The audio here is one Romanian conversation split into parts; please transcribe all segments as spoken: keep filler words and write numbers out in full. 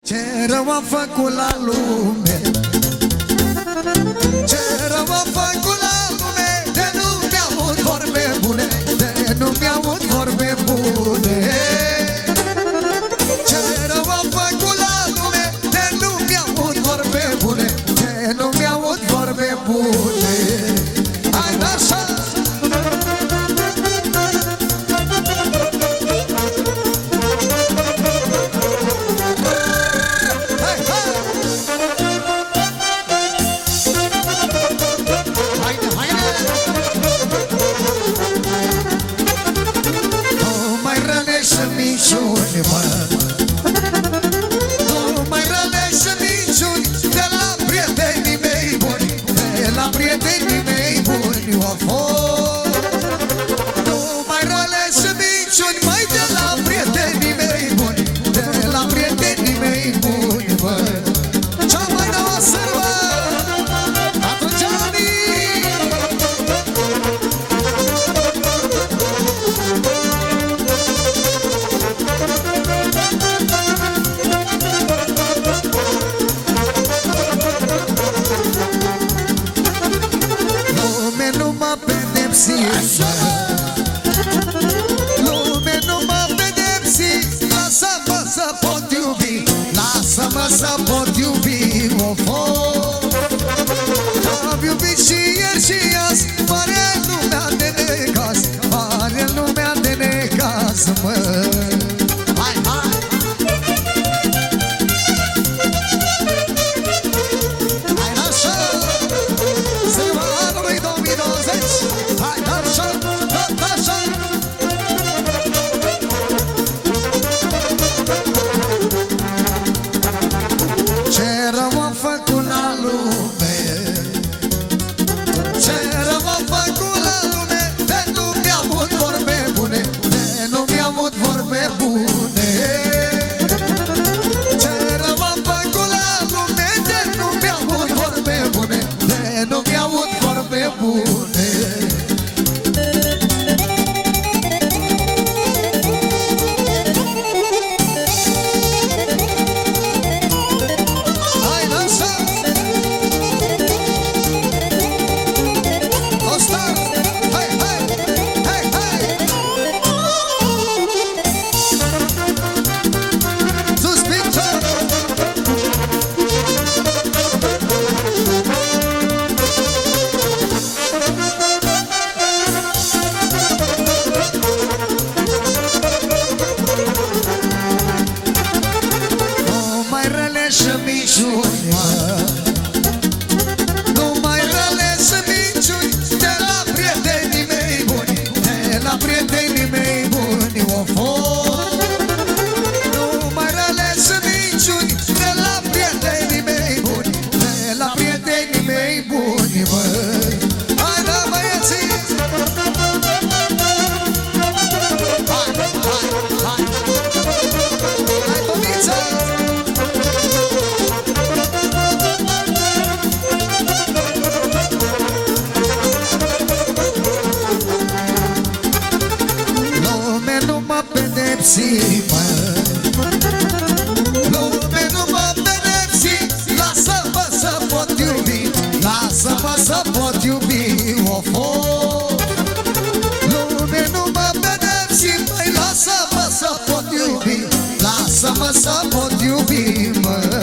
Ce rău am făcut la lume, ce rău am făcut la lume, de nu mi-aud vorbe bune, de nu mi-aud vorbe bune. Ce rău am făcut la lume, de nu mi-aud vorbe bune, de nu mi-aud vorbe bune. Hai așa! Minciuni, mă, nu mai răleși minciuni de la prietenii mei buni, de la prietenii mei buni, o fost. Nu mai răleși minciuni, mai de la prietenii mei buni, de la prietenii mei buni, mă. Cea mai nouă sârbă, atunci anii. Lume nu mă pedepsi, lasă-mă să pot iubi, lasă-mă să pot iubi, o fost. Am iubit și ieri și azi, mare lumea de necaz, mare lumea de necaz, mă. Hai, hai! Hai așa! Sârba anului două mii douăzeci! Hai așa! Așa! Ce rău am făcut la lume, ce rău am făcut la lume, de nu mi-aud vorbe bune, de nu mi-aud vorbe bune. Ce rău am făcut la lume, de nu mi-aud vorbe bune, de nu mi-aud vorbe bune. Nu mai răleși minciuni de la prietenii mei buni, de la prietenii mei buni, o fost. Nu mai răleși minciuni de la prietenii mei buni, de la prietenii mei buni, mă. Hai, da, băieții! Hai, hai, hai! Hai, Tomiță! Pedepsi, mă. Lume nu mă pedepsi, lasă-mă să pot iubi, lasă-mă să pot iubi, o fost. Lume nu mă pedepsi, măi, lasă-mă să pot iubi, lasă-mă să pot iubi, mă.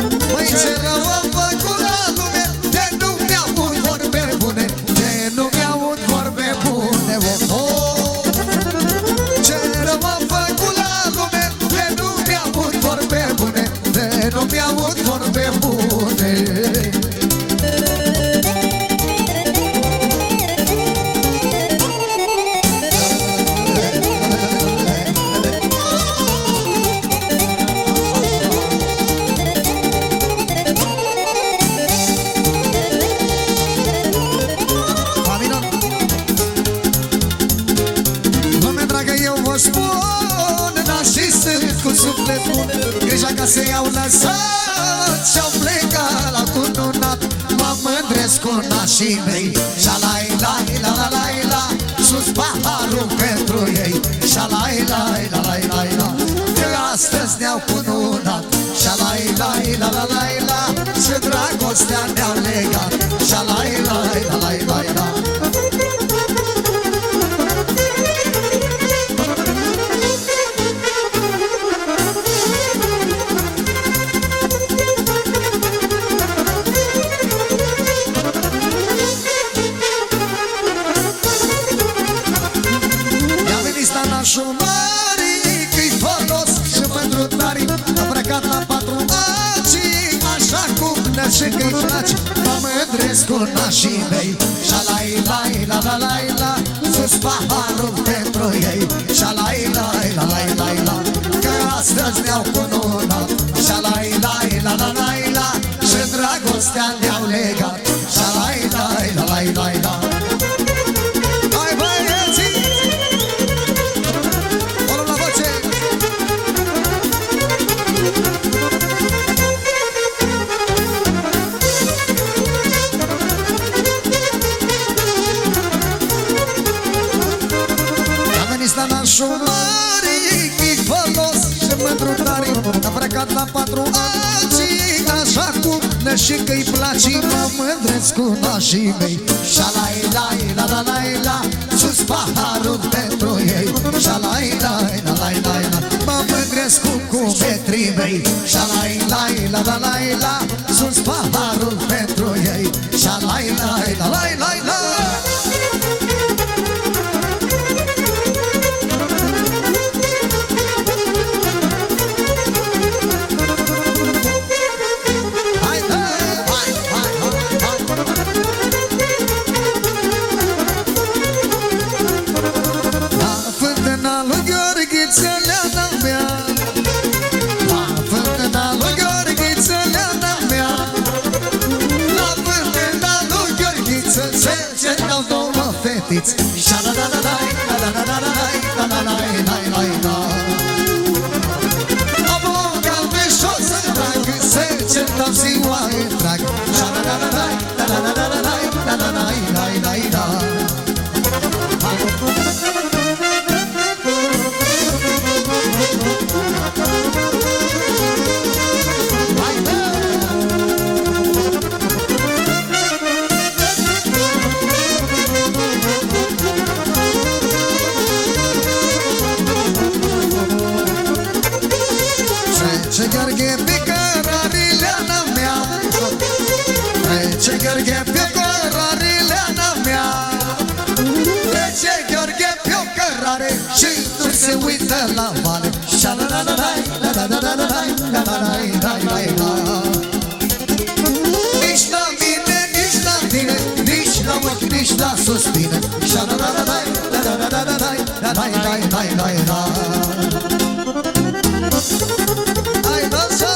Nu mi-au Grija ca să i-au lăsat și-au plecat la cununat. Mă mândresc cu nașii mei și-a-lai, lai, la, la, la, la, sus paharul pentru ei și-a-lai, lai, la, la, la, la, că astăzi ne-au cununat și-a-lai, lai, la, la, la, la, și dragostea ne-au legat și-a-lai, lai, la, la, la, la. Șumarii că-i folos și pentru tari îmbrăcat la patru aci, așa cum ne-și că-i place. Mă mândresc cu nașii mei și-a-lai, lai, la, la, la, la, sus paharul pentru ei și-a-lai, lai, la, la, la, la, că astăzi ne-au cununat și-a-lai, lai, la, la, la, la, și dragostea ne-au legat și-a-lai, lai, la, la, la, la. Șumarii că-i folos și mândru tari îmbrăcat la patru aci, așa cum ne-și că-i place. Mă mândresc cu nașii mei și-a-lai, lai, la, la, la, la, sus paharul pentru ei și-a-lai, lai, la, la, la, la. Mă mândresc cu cumetrii mei și-a-lai, lai, la, la, la, la, sus paharul pentru ei și-a-lai, lai, la, la, la, la. Și nu se uită la vale nici la mine, nici la tine, nici la ochi, nici la suspine. Hai dansa!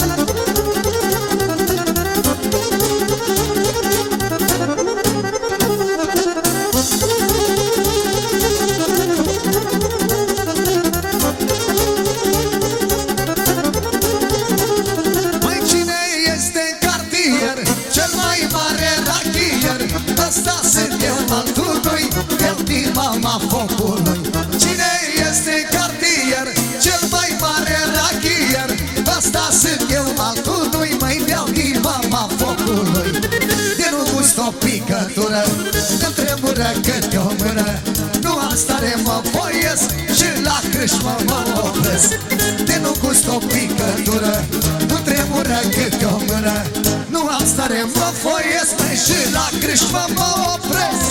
Mama focului. Cine este cartier, cel mai mare rachier? Asta sunt eu, altului, mai beau din mama focului. De nu gust o picătură, îmi tremură câte o mână. Nu am stare, mă voiesc și la crâșmă mă opresc. De nu gust o picătură, îmi tremură câte o mână. Nu am stare, mă voiesc și la crâșmă mă opresc.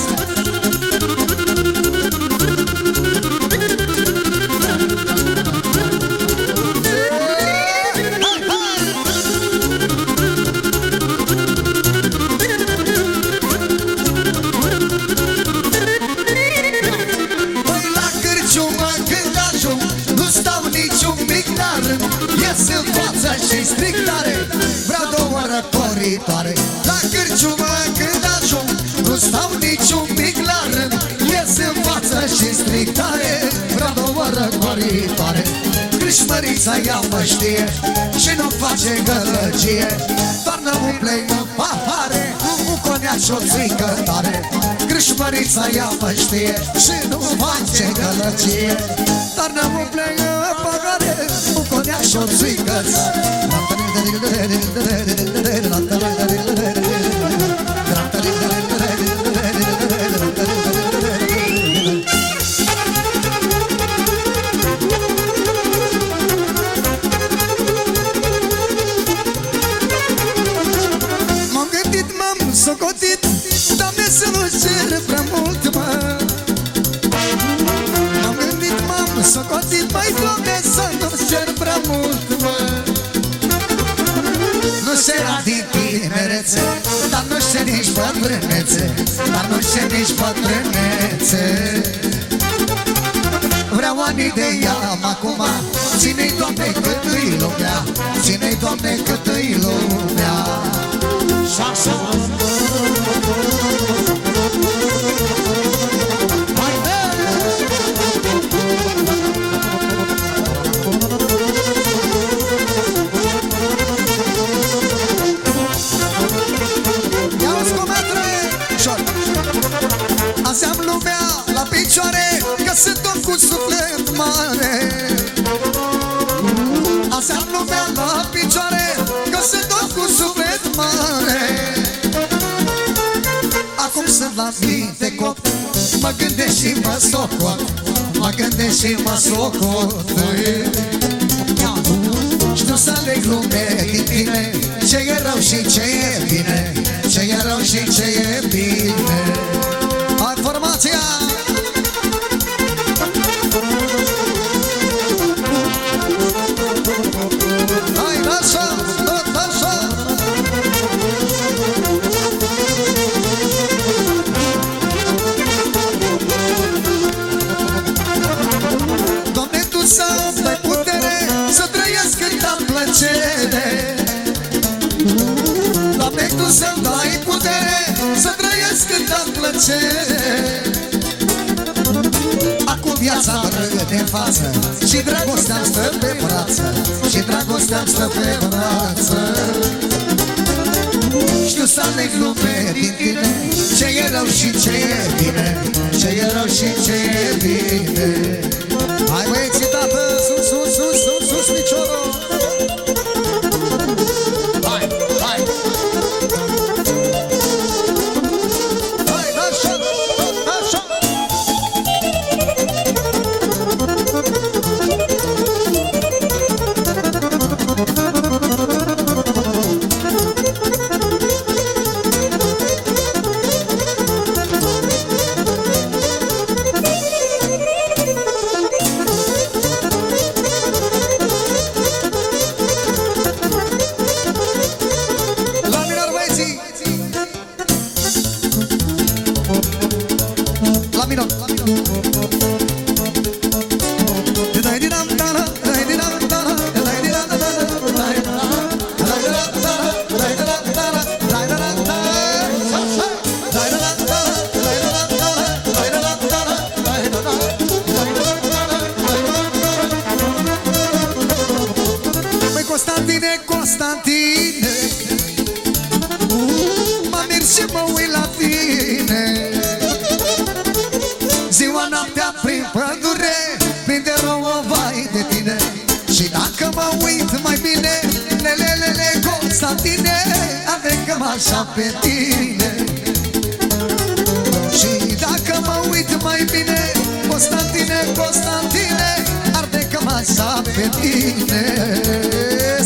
Și strict tare, vreau două răcoritoare. La cârciumă când ajung, nu stau niciun pic la rând. Ies în față și strict tare, vreau două răcoritoare. Crâșmărița ea mă știe și nu face gălăgie. Toarnă umple în pahare un coniac și o țuică tare. Crâșmărița ea mă știe și nu face gălăgie. Toarnă umple în pahare un coniac și o țuică socotit, Doamne, să nu cer prea mult, mă. M-am gândit, m-am socotit, mai Doamne, să nu cer prea mult, mă. Nu șera din tinerețe, dar nu știu nici bătrânețe, dar nu știu nici bătrânețe. Vreau anii de iam acum, ține-i, Doamne, cât îi lumea, ține-i, Doamne, cât îi lumea. Și-așa azi am lumea la picioare, că sunt om cu suflet mare. Azi am lumea la picioare, că sunt om cu suflet mare. Acum sunt la minte cop, mă gândesc și mă socot, mă gândesc și mă socot. Știu să leg lume din tine, ce e rău și ce e bine, ce e rău și ce e bine. Hai, formația! Hai, așa, tot așa! Doamne, Tu să-mi dai putere să trăiesc câtă plăcere. Doamne, Tu să-mi dai putere să trăiesc câtă plăcere. Acum viața rămâne în față și dragostea-mi stă pe brață, și dragostea-mi stă pe brață. Știu să aleg lume din tine, ce e rău și ce e bine, ce e rău și ce e bine. Hai, băieții, tată, sus, sus, sus, sus, sus, piciorul. Hai, hai. Constantine, Constantine, mă merg și mă uit la tine. Ziua, noaptea, prin pădure, prinde rouă, vai de tine. Și dacă mă uit mai bine, lelelele, Constantine, arde-că-mă așa pe tine. Și dacă mă uit mai bine, Constantine, Constantine, arde-că-mă așa pe tine.